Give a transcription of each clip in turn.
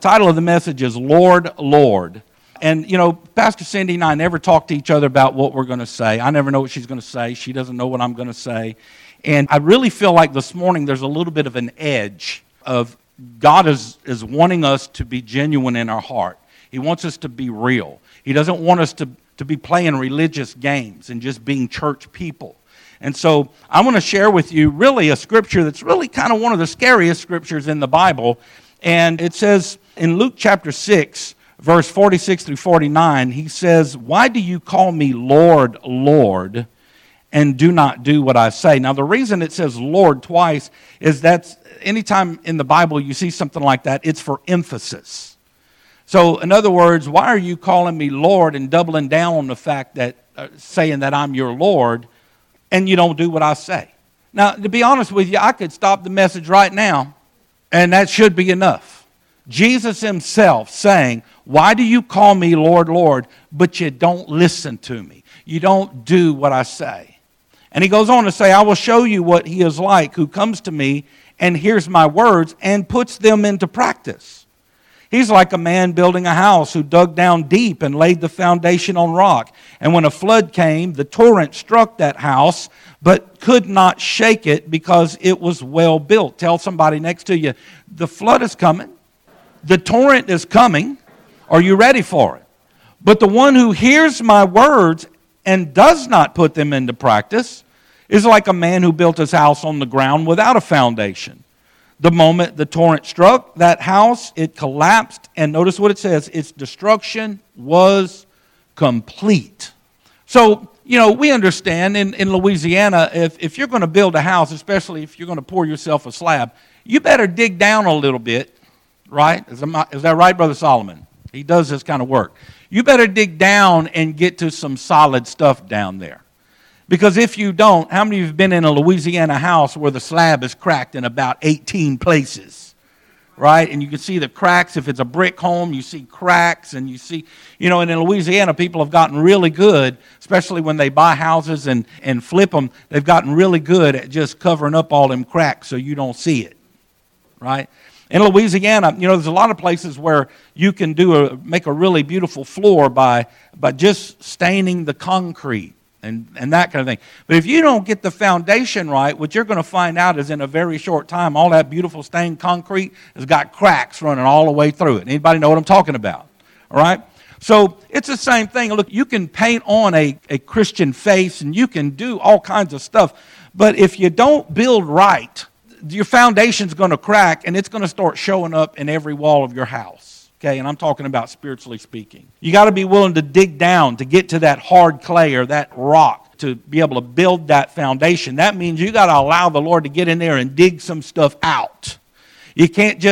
Title of the message is Lord, Lord. And, Pastor Cindy and I never talk to each other about what we're going to say. I never know what she's going to say. She doesn't know what I'm going to say. And I really feel like this morning there's a little bit of an edge of God is wanting us to be genuine in our heart. He wants us to be real. He doesn't want us to be playing religious games and just being church people. And so I want to share with you really a scripture that's really kind of one of the scariest scriptures in the Bible. And it says in Luke chapter 6, verse 46 through 49, he says, "Why do you call me Lord, Lord, and do not do what I say?" Now, the reason it says Lord twice is that anytime in the Bible you see something like that, it's for emphasis. So, in other words, why are you calling me Lord and doubling down on the fact that, saying that I'm your Lord, and you don't do what I say? Now, to be honest with you, I could stop the message right now, and that should be enough. Jesus himself saying, "Why do you call me Lord, Lord, but you don't listen to me? You don't do what I say." And he goes on to say, "I will show you what he is like who comes to me and hears my words and puts them into practice. He's like a man building a house who dug down deep and laid the foundation on rock. And when a flood came, the torrent struck that house, but could not shake it because it was well built." Tell somebody next to you, the flood is coming. The torrent is coming. Are you ready for it? But the one who hears my words and does not put them into practice is like a man who built his house on the ground without a foundation. The moment the torrent struck that house, it collapsed. And notice what it says, its destruction was complete. So, we understand in Louisiana, if you're going to build a house, especially if you're going to pour yourself a slab, you better dig down a little bit. Right? Is that right, Brother Solomon? He does this kind of work. You better dig down and get to some solid stuff down there. Because if you don't, how many of you have been in a Louisiana house where the slab is cracked in about 18 places? Right? And you can see the cracks. If it's a brick home, you see cracks. And you see, and in Louisiana, people have gotten really good, especially when they buy houses and flip them. They've gotten really good at just covering up all them cracks so you don't see it. Right? In Louisiana, there's a lot of places where you can make a really beautiful floor by just staining the concrete and that kind of thing. But if you don't get the foundation right, what you're going to find out is in a very short time, all that beautiful stained concrete has got cracks running all the way through it. Anybody know what I'm talking about? All right? So it's the same thing. Look, you can paint on a Christian face and you can do all kinds of stuff. But if you don't build right, your foundation's going to crack, and it's going to start showing up in every wall of your house. Okay, and I'm talking about spiritually speaking. You got to be willing to dig down to get to that hard clay or that rock to be able to build that foundation. That means you got to allow the Lord to get in there and dig some stuff out. You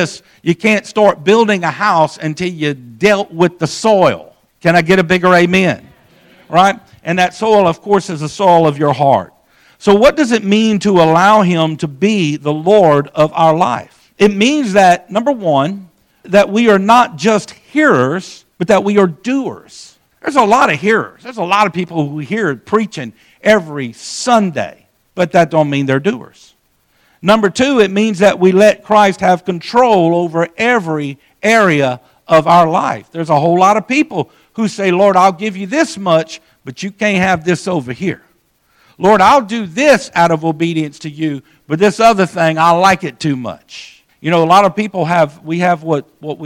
can't start building a house until you dealt with the soil. Can I get a bigger amen? Right? And that soil, of course, is the soil of your heart. So what does it mean to allow him to be the Lord of our life? It means that, number one, that we are not just hearers, but that we are doers. There's a lot of hearers. There's a lot of people who hear preaching every Sunday, but that don't mean they're doers. Number two, it means that we let Christ have control over every area of our life. There's a whole lot of people who say, "Lord, I'll give you this much, but you can't have this over here. Lord, I'll do this out of obedience to you, but this other thing, I like it too much." A lot of people have what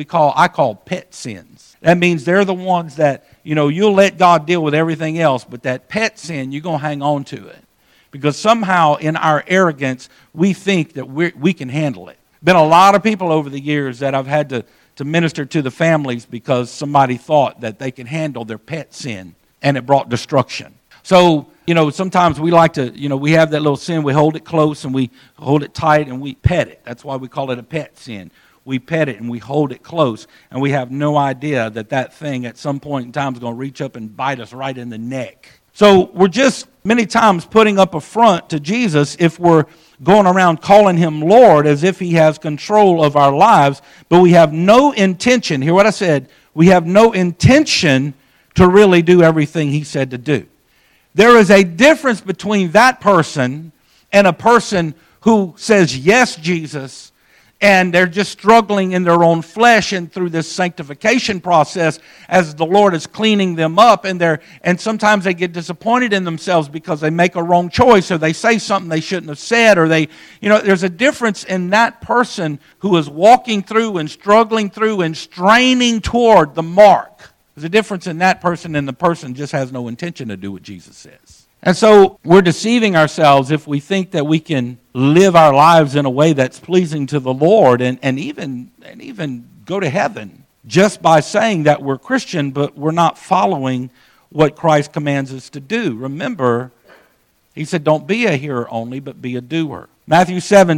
I call pet sins. That means they're the ones that, you'll let God deal with everything else, but that pet sin, you're going to hang on to it. Because somehow in our arrogance, we think that we can handle it. Been a lot of people over the years that I've had to minister to the families because somebody thought that they can handle their pet sin, and it brought destruction. So, sometimes we like to, we have that little sin, we hold it close and we hold it tight and we pet it. That's why we call it a pet sin. We pet it and we hold it close, and we have no idea that thing at some point in time is going to reach up and bite us right in the neck. So we're just many times putting up a front to Jesus if we're going around calling him Lord as if he has control of our lives, but we have no intention, hear what I said, we have no intention to really do everything he said to do. There is a difference between that person and a person who says, "Yes, Jesus," and they're just struggling in their own flesh and through this sanctification process as the Lord is cleaning them up, and sometimes they get disappointed in themselves because they make a wrong choice or they say something they shouldn't have said, or there's a difference in that person who is walking through and struggling through and straining toward the mark. There's a difference in that person and the person just has no intention to do what Jesus says. And so we're deceiving ourselves if we think that we can live our lives in a way that's pleasing to the Lord and even go to heaven just by saying that we're Christian, but we're not following what Christ commands us to do. Remember, he said, don't be a hearer only, but be a doer. Matthew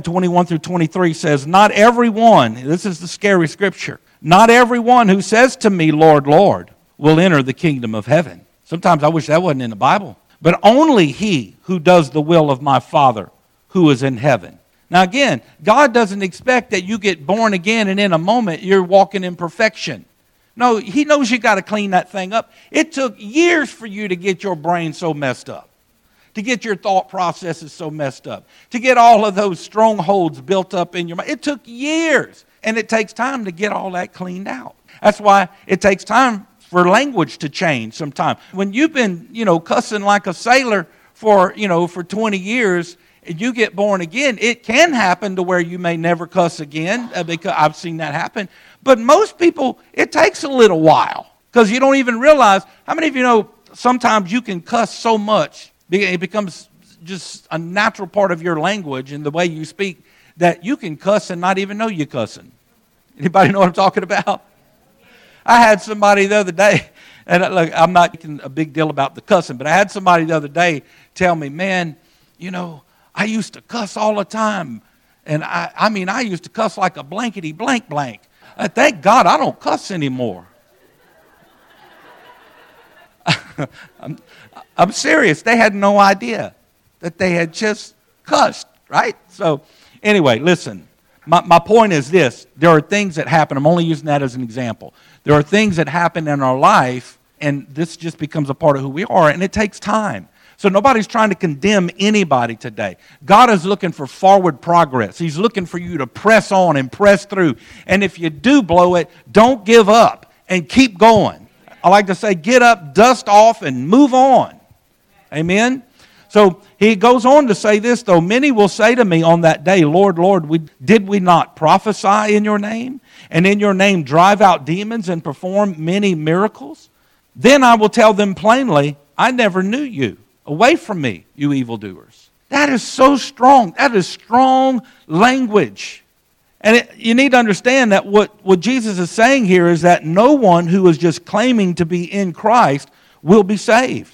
7:21-23 says, not everyone, this is the scary scripture, not everyone who says to me, Lord, Lord, will enter the kingdom of heaven. Sometimes I wish that wasn't in the Bible. But only he who does the will of my Father who is in heaven. Now again, God doesn't expect that you get born again and in a moment you're walking in perfection. No, he knows you got to clean that thing up. It took years for you to get your brain so messed up, to get your thought processes so messed up, to get all of those strongholds built up in your mind. It took years, and it takes time to get all that cleaned out. That's why it takes time for language to change sometimes. When you've been, cussing like a sailor for 20 years, and you get born again, it can happen to where you may never cuss again, because I've seen that happen. But most people, it takes a little while, because you don't even realize. How many of you know sometimes you can cuss so much, it becomes just a natural part of your language and the way you speak, that you can cuss and not even know you're cussing. Anybody know what I'm talking about? I had somebody the other day, and look, I'm not making a big deal about the cussing, but I had somebody the other day tell me, man, I used to cuss all the time. And I used to cuss like a blankety blank blank. Thank God I don't cuss anymore. I'm serious. They had no idea that they had just cussed, right? So anyway, listen. My point is this. There are things that happen. I'm only using that as an example. There are things that happen in our life, and this just becomes a part of who we are, and it takes time. So nobody's trying to condemn anybody today. God is looking for forward progress. He's looking for you to press on and press through. And if you do blow it, don't give up and keep going. I like to say, get up, dust off, and move on. Amen? So he goes on to say this, though. Many will say to me on that day, Lord, Lord, did we not prophesy in your name? And in your name drive out demons and perform many miracles? Then I will tell them plainly, I never knew you. Away from me, you evildoers. That is so strong. That is strong language. And you need to understand that what Jesus is saying here is that no one who is just claiming to be in Christ will be saved.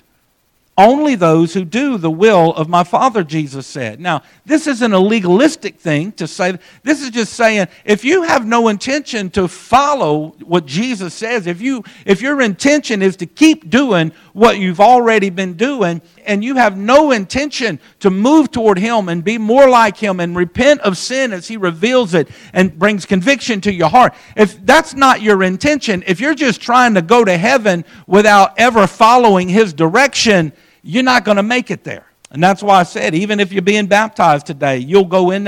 Only those who do the will of my Father, Jesus said. Now, this isn't a legalistic thing to say. This is just saying, if you have no intention to follow what Jesus says, if your intention is to keep doing what you've already been doing, and you have no intention to move toward Him and be more like Him and repent of sin as He reveals it and brings conviction to your heart, if that's not your intention, if you're just trying to go to heaven without ever following His direction, you're not going to make it there. And that's why I said, even if you're being baptized today, you'll go in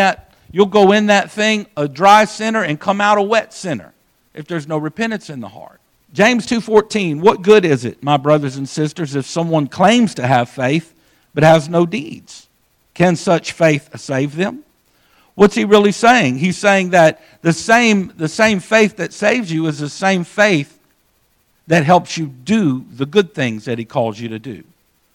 that thing a dry sinner and come out a wet sinner if there's no repentance in the heart. James 2:14, what good is it, my brothers and sisters, if someone claims to have faith but has no deeds? Can such faith save them? What's he really saying? He's saying that the same faith that saves you is the same faith that helps you do the good things that he calls you to do.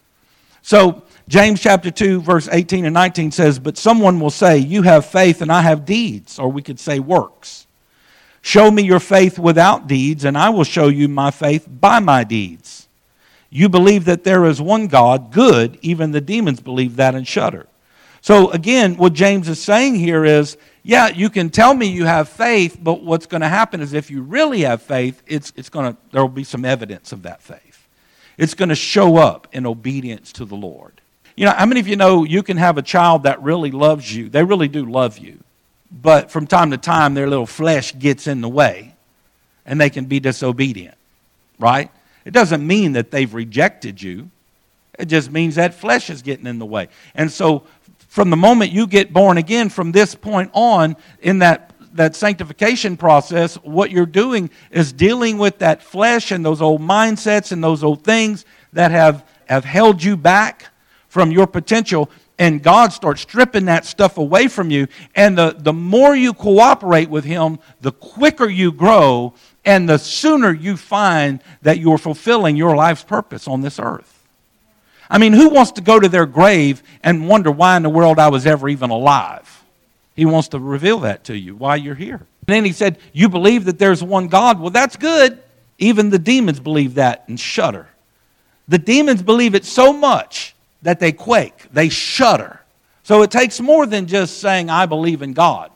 So James chapter 2, verse 18 and 19 says, but someone will say, you have faith and I have deeds, or we could say works. Show me your faith without deeds, and I will show you my faith by my deeds. You believe that there is one God, good, even the demons believe that and shudder. So again, what James is saying here is, yeah, you can tell me you have faith, but what's going to happen is if you really have faith, there will be some evidence of that faith. It's going to show up in obedience to the Lord. How many of you know you can have a child that really loves you? They really do love you. But from time to time, their little flesh gets in the way, and they can be disobedient, right? It doesn't mean that they've rejected you. It just means that flesh is getting in the way. And so from the moment you get born again, from this point on, in that that sanctification process, what you're doing is dealing with that flesh and those old mindsets and those old things that have held you back from your potential. And God starts stripping that stuff away from you. And the more you cooperate with Him, the quicker you grow and the sooner you find that you're fulfilling your life's purpose on this earth. I mean, who wants to go to their grave and wonder why in the world I was ever even alive? He wants to reveal that to you, why you're here. And then He said, you believe that there's one God. Well, that's good. Even the demons believe that and shudder. The demons believe it so much that they quake, they shudder. So it takes more than just saying, I believe in God.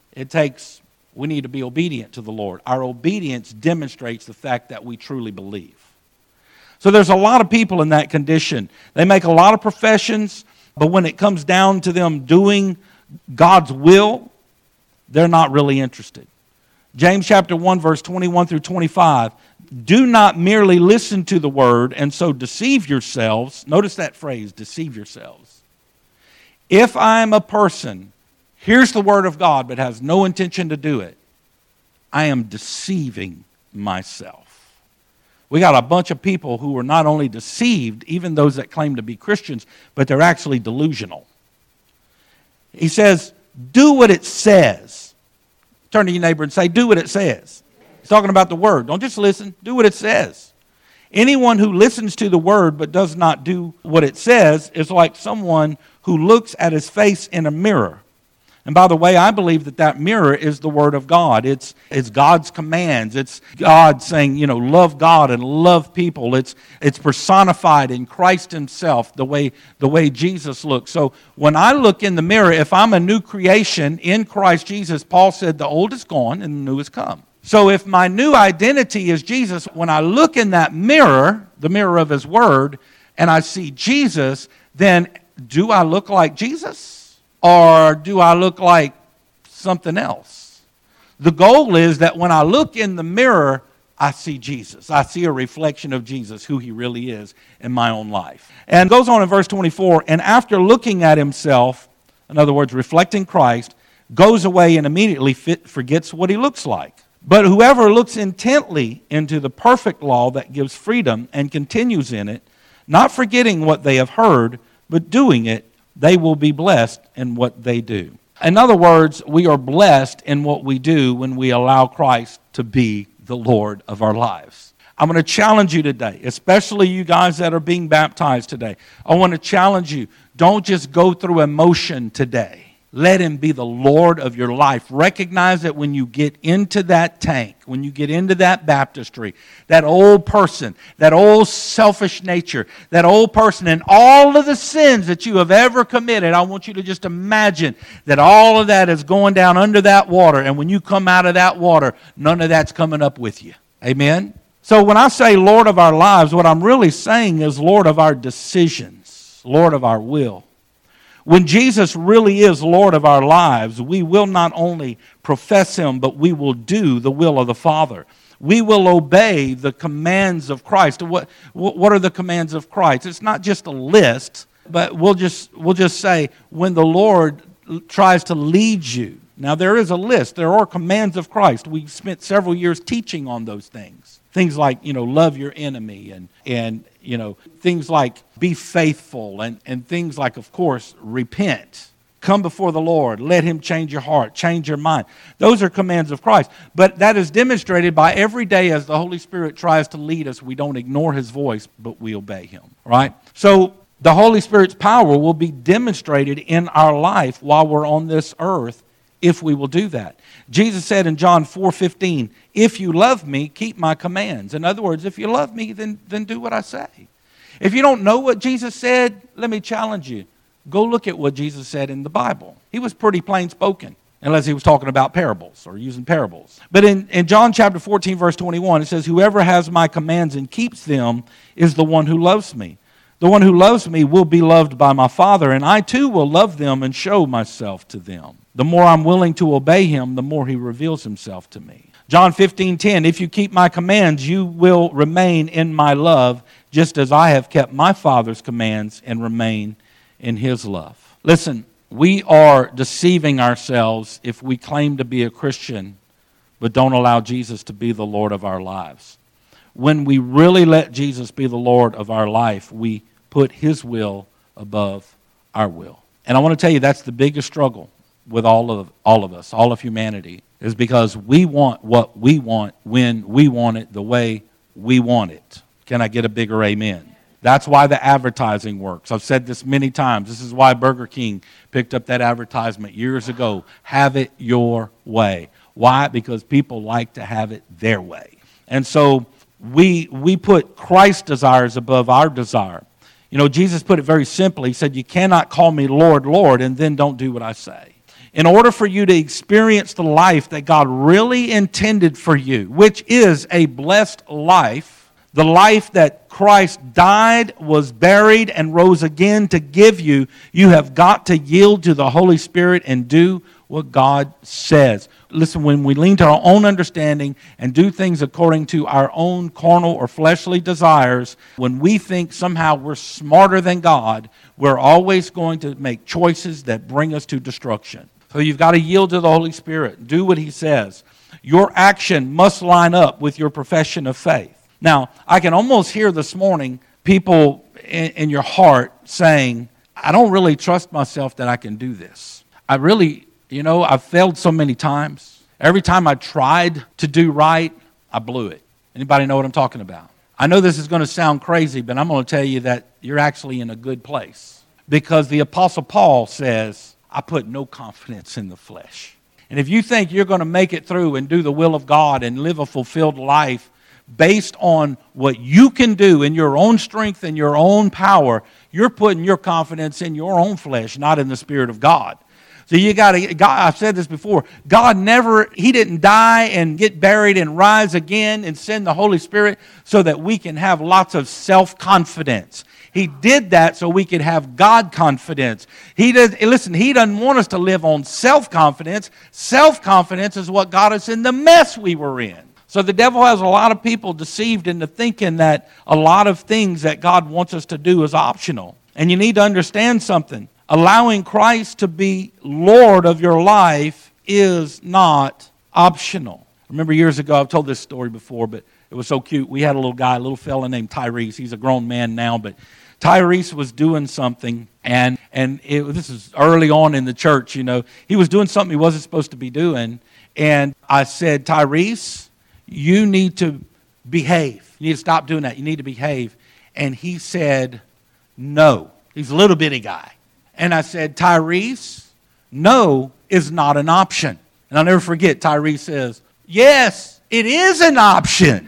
We need to be obedient to the Lord. Our obedience demonstrates the fact that we truly believe. So there's a lot of people in that condition. They make a lot of professions, but when it comes down to them doing God's will, they're not really interested. James chapter 1, verse 21 through 25. Do not merely listen to the word and so deceive yourselves. Notice that phrase, deceive yourselves. If I am a person, hears the word of God but has no intention to do it, I am deceiving myself. We got a bunch of people who are not only deceived, even those that claim to be Christians, but they're actually delusional. He says, do what it says. Turn to your neighbor and say, do what it says. He's talking about the word. Don't just listen. Do what it says. Anyone who listens to the word but does not do what it says is like someone who looks at his face in a mirror. And by the way, I believe that mirror is the word of God. It's God's commands. It's God saying, love God and love people. It's personified in Christ Himself, the way Jesus looks. So when I look in the mirror, if I'm a new creation in Christ Jesus, Paul said the old is gone and the new has come. So if my new identity is Jesus, when I look in that mirror, the mirror of His word, and I see Jesus, then do I look like Jesus? Or do I look like something else? The goal is that when I look in the mirror, I see Jesus. I see a reflection of Jesus, who He really is in my own life. And it goes on in verse 24, and after looking at himself, in other words, reflecting Christ, goes away and immediately forgets what he looks like. But whoever looks intently into the perfect law that gives freedom and continues in it, not forgetting what they have heard, but doing it, they will be blessed in what they do. In other words, we are blessed in what we do when we allow Christ to be the Lord of our lives. I'm going to challenge you today, especially you guys that are being baptized today. I want to challenge you, don't just go through emotion today. Let Him be the Lord of your life. Recognize that when you get into that tank, when you get into that baptistry, that old person, that old selfish nature, that old person, and all of the sins that you have ever committed, I want you to just imagine that all of that is going down under that water. And when you come out of that water, none of that's coming up with you. Amen? So when I say Lord of our lives, what I'm really saying is Lord of our decisions, Lord of our will. When Jesus really is Lord of our lives, we will not only profess Him, but we will do the will of the Father. We will obey the commands of Christ. What are the commands of Christ? It's not just a list, but we'll just say when the Lord tries to lead you. Now there is a list. There are commands of Christ. We spent several years teaching on those things. Things like, love your enemy and things like be faithful and things like, of course, repent. Come before the Lord. Let Him change your heart, change your mind. Those are commands of Christ. But that is demonstrated by every day as the Holy Spirit tries to lead us. We don't ignore His voice, but we obey Him. Right? So the Holy Spirit's power will be demonstrated in our life while we're on this earth if we will do that. Jesus said in John 4:15, if you love me, keep my commands. In other words, if you love me, then do what I say. If you don't know what Jesus said, let me challenge you. Go look at what Jesus said in the Bible. He was pretty plain spoken, unless He was talking about parables or using parables. But in John chapter 14, verse 21, it says, whoever has my commands and keeps them is the one who loves me. The one who loves me will be loved by my Father, and I too will love them and show myself to them. The more I'm willing to obey Him, the more He reveals Himself to me. John 15:10, if you keep my commands, you will remain in my love, just as I have kept my Father's commands and remain in His love. Listen, we are deceiving ourselves if we claim to be a Christian but don't allow Jesus to be the Lord of our lives. When we really let Jesus be the Lord of our life, we put His will above our will. And I want to tell you, that's the biggest struggle with all of us, all of humanity, is because we want what we want when we want it the way we want it. Can I get a bigger amen? That's why the advertising works. I've said this many times. This is why Burger King picked up that advertisement years ago. Have it your way. Why? Because people like to have it their way. And so we put Christ's desires above our desire. You know, Jesus put it very simply. He said, you cannot call me Lord, Lord, and then don't do what I say. In order for you to experience the life that God really intended for you, which is a blessed life, the life that Christ died, was buried, and rose again to give you, you have got to yield to the Holy Spirit and do what God says. Listen, when we lean to our own understanding and do things according to our own carnal or fleshly desires, when we think somehow we're smarter than God, we're always going to make choices that bring us to destruction. So you've got to yield to the Holy Spirit. Do what He says. Your action must line up with your profession of faith. Now, I can almost hear this morning people in your heart saying, I don't really trust myself that I can do this. I really, I've failed so many times. Every time I tried to do right, I blew it. Anybody know what I'm talking about? I know this is going to sound crazy, but I'm going to tell you that you're actually in a good place. Because the Apostle Paul says, I put no confidence in the flesh. And if you think you're going to make it through and do the will of God and live a fulfilled life based on what you can do in your own strength and your own power, you're putting your confidence in your own flesh, not in the Spirit of God. So you got to, I've said this before, God He didn't die and get buried and rise again and send the Holy Spirit so that we can have lots of self-confidence. He did that so we could have God confidence. He doesn't want us to live on self-confidence. Self-confidence is what got us in the mess we were in. So the devil has a lot of people deceived into thinking that a lot of things that God wants us to do is optional. And you need to understand something. Allowing Christ to be Lord of your life is not optional. I remember years ago, I've told this story before, but it was so cute. We had a little fella named Tyrese. He's a grown man now, but Tyrese was doing something, and this is early on in the church, He was doing something he wasn't supposed to be doing, and I said, Tyrese, you need to behave. You need to stop doing that. You need to behave. And he said, no. He's a little bitty guy. And I said, Tyrese, no is not an option. And I'll never forget, Tyrese says, yes, it is an option.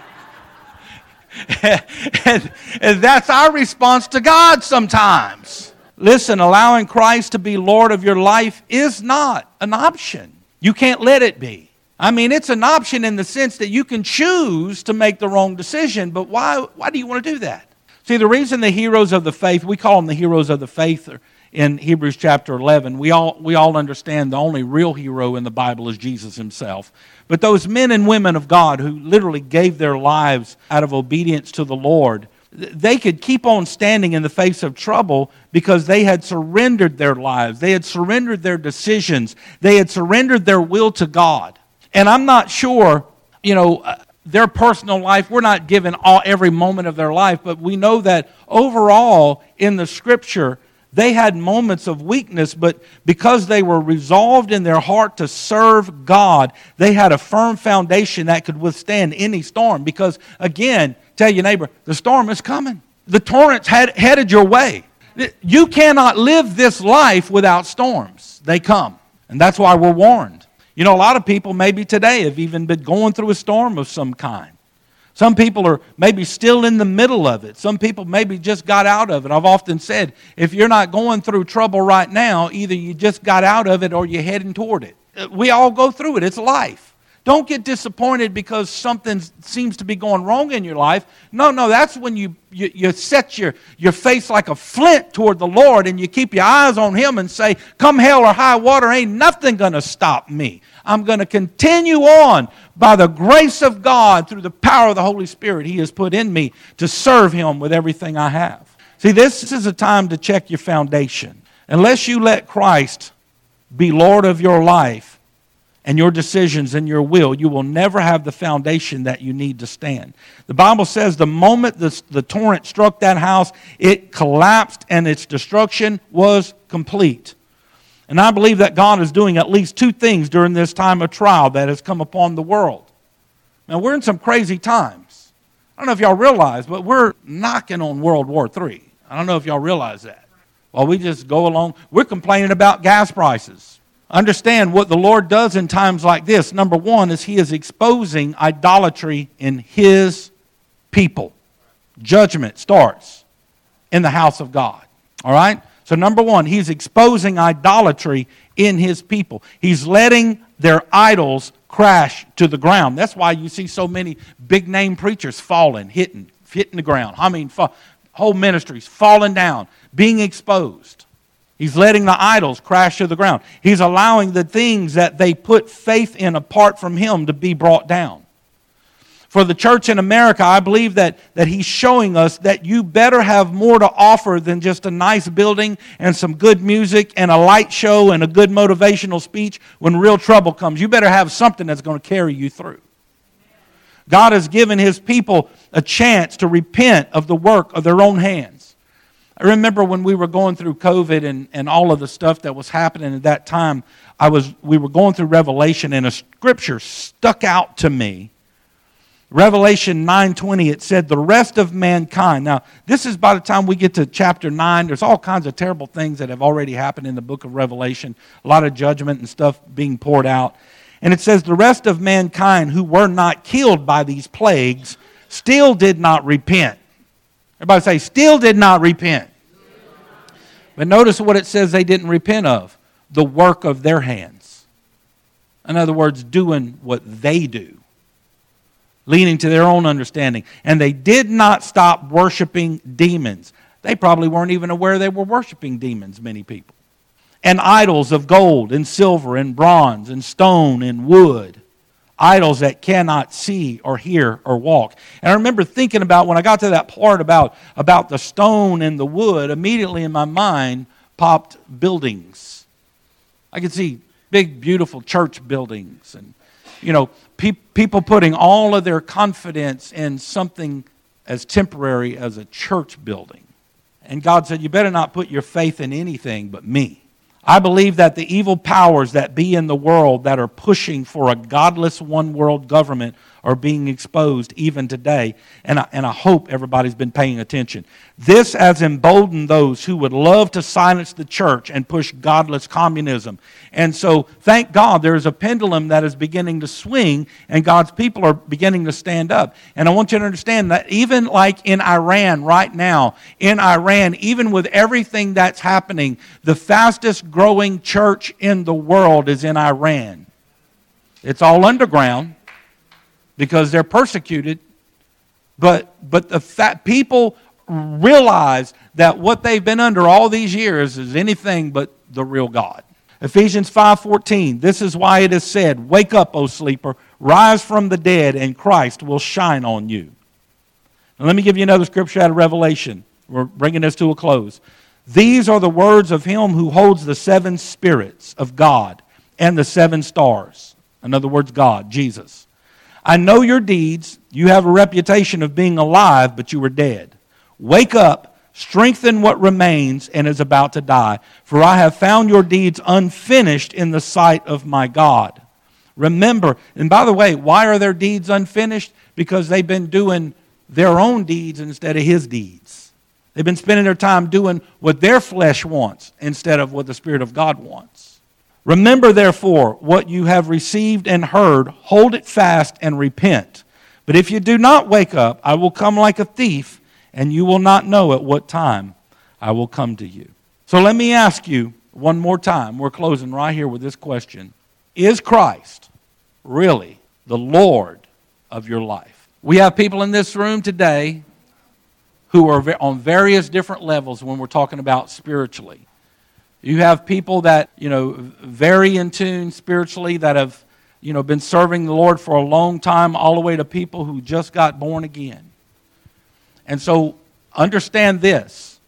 and that's our response to God sometimes. Listen, allowing Christ to be Lord of your life is not an option. You can't let it be. I mean, it's an option in the sense that you can choose to make the wrong decision, but why do you want to do that? See, the reason the heroes of the faith, we call them the heroes of the faith in Hebrews chapter 11, we all understand the only real hero in the Bible is Jesus Himself. But those men and women of God who literally gave their lives out of obedience to the Lord, they could keep on standing in the face of trouble because they had surrendered their lives. They had surrendered their decisions. They had surrendered their will to God. And I'm not sure, their personal life, we're not given every moment of their life, but we know that overall in the Scripture, they had moments of weakness, but because they were resolved in their heart to serve God, they had a firm foundation that could withstand any storm. Because, again, tell your neighbor, the storm is coming. The torrent's headed your way. You cannot live this life without storms. They come. And that's why we're warned. A lot of people maybe today have even been going through a storm of some kind. Some people are maybe still in the middle of it. Some people maybe just got out of it. I've often said, if you're not going through trouble right now, either you just got out of it or you're heading toward it. We all go through it. It's life. Don't get disappointed because something seems to be going wrong in your life. No, that's when you set your face like a flint toward the Lord and you keep your eyes on Him and say, come hell or high water, ain't nothing going to stop me. I'm going to continue on by the grace of God through the power of the Holy Spirit He has put in me to serve Him with everything I have. See, this is a time to check your foundation. Unless you let Christ be Lord of your life and your decisions and your will, you will never have the foundation that you need to stand. The Bible says the moment the torrent struck that house, it collapsed and its destruction was complete. And I believe that God is doing at least two things during this time of trial that has come upon the world. Now, we're in some crazy times. I don't know if y'all realize, but we're knocking on World War III. I don't know if y'all realize that. While we just go along, we're complaining about gas prices. Understand what the Lord does in times like this. Number one is He is exposing idolatry in His people. Judgment starts in the house of God. All right? So number one, He's exposing idolatry in His people. He's letting their idols crash to the ground. That's why you see so many big-name preachers falling, hitting the ground. Whole ministries falling down, being exposed. He's letting the idols crash to the ground. He's allowing the things that they put faith in apart from Him to be brought down. For the church in America, I believe that He's showing us that you better have more to offer than just a nice building and some good music and a light show and a good motivational speech when real trouble comes. You better have something that's going to carry you through. God has given His people a chance to repent of the work of their own hands. I remember when we were going through COVID and all of the stuff that was happening at that time, we were going through Revelation, and a scripture stuck out to me. Revelation 9:20, it said, the rest of mankind. Now, this is by the time we get to chapter 9. There's all kinds of terrible things that have already happened in the book of Revelation. A lot of judgment and stuff being poured out. And it says, the rest of mankind who were not killed by these plagues still did not repent. Everybody say, still did not repent. But notice what it says they didn't repent of. The work of their hands. In other words, doing what they do. Leaning to their own understanding. And they did not stop worshiping demons. They probably weren't even aware they were worshiping demons, many people. And idols of gold and silver and bronze and stone and wood. Idols that cannot see or hear or walk. And I remember thinking about, when I got to that part about the stone and the wood, immediately in my mind popped buildings. I could see big, beautiful church buildings. And, people putting all of their confidence in something as temporary as a church building. And God said, you better not put your faith in anything but me. I believe that the evil powers that be in the world that are pushing for a godless one-world government are being exposed even today. And I hope everybody's been paying attention. This has emboldened those who would love to silence the church and push godless communism. And so, thank God, there is a pendulum that is beginning to swing, and God's people are beginning to stand up. And I want you to understand that even like in Iran right now, even with everything that's happening, the fastest growing church in the world is in Iran. It's all underground because they're persecuted. But the people realize that what they've been under all these years is anything but the real God. Ephesians 5:14, this is why it is said, wake up, O sleeper, rise from the dead, and Christ will shine on you. Now let me give you another scripture out of Revelation. We're bringing this to a close. These are the words of Him who holds the seven spirits of God and the seven stars. In other words, God, Jesus. I know your deeds. You have a reputation of being alive, but you were dead. Wake up, strengthen what remains and is about to die. For I have found your deeds unfinished in the sight of my God. Remember, and by the way, why are their deeds unfinished? Because they've been doing their own deeds instead of His deeds. They've been spending their time doing what their flesh wants instead of what the Spirit of God wants. Remember, therefore, what you have received and heard, hold it fast and repent. But if you do not wake up, I will come like a thief, and you will not know at what time I will come to you. So let me ask you one more time. We're closing right here with this question. Is Christ really the Lord of your life? We have people in this room today who are on various different levels when we're talking about spiritually. You have people that, very in tune spiritually that have, been serving the Lord for a long time, all the way to people who just got born again. And so understand this.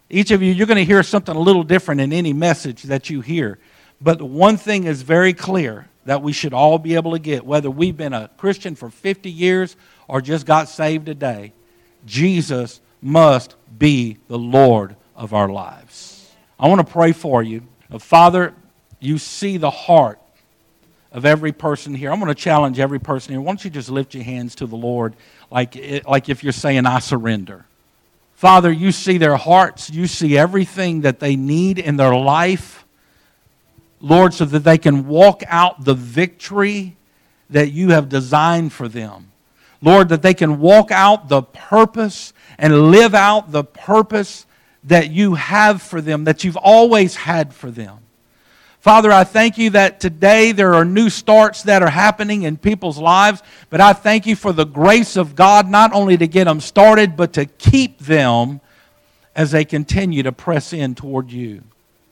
Each of you, you're going to hear something a little different in any message that you hear. But one thing is very clear that we should all be able to get, whether we've been a Christian for 50 years or just got saved today. Jesus must be the Lord of our lives. I want to pray for you. Father, you see the heart of every person here. I'm going to challenge every person here. Why don't you just lift your hands to the Lord like if you're saying, I surrender. Father, you see their hearts. You see everything that they need in their life, Lord, so that they can walk out the victory that you have designed for them. Lord, that they can walk out the purpose and live out the purpose that you have for them, that you've always had for them. Father, I thank you that today there are new starts that are happening in people's lives, but I thank you for the grace of God not only to get them started, but to keep them as they continue to press in toward you,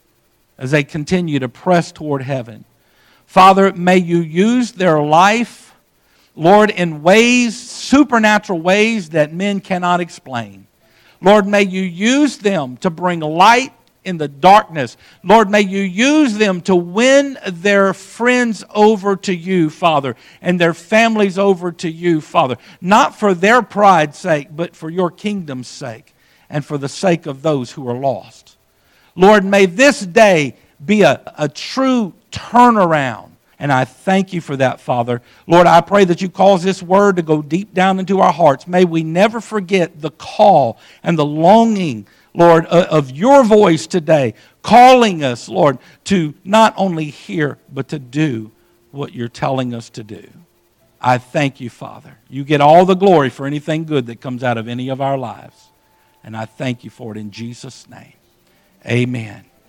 as they continue to press toward heaven. Father, may you use their life, Lord, in ways, supernatural ways that men cannot explain. Lord, may you use them to bring light in the darkness. Lord, may you use them to win their friends over to you, Father, and their families over to you, Father. Not for their pride's sake, but for your kingdom's sake and for the sake of those who are lost. Lord, may this day be a true turnaround. And I thank you for that, Father. Lord, I pray that you cause this word to go deep down into our hearts. May we never forget the call and the longing, Lord, of your voice today, calling us, Lord, to not only hear, but to do what you're telling us to do. I thank you, Father. You get all the glory for anything good that comes out of any of our lives. And I thank you for it in Jesus' name. Amen.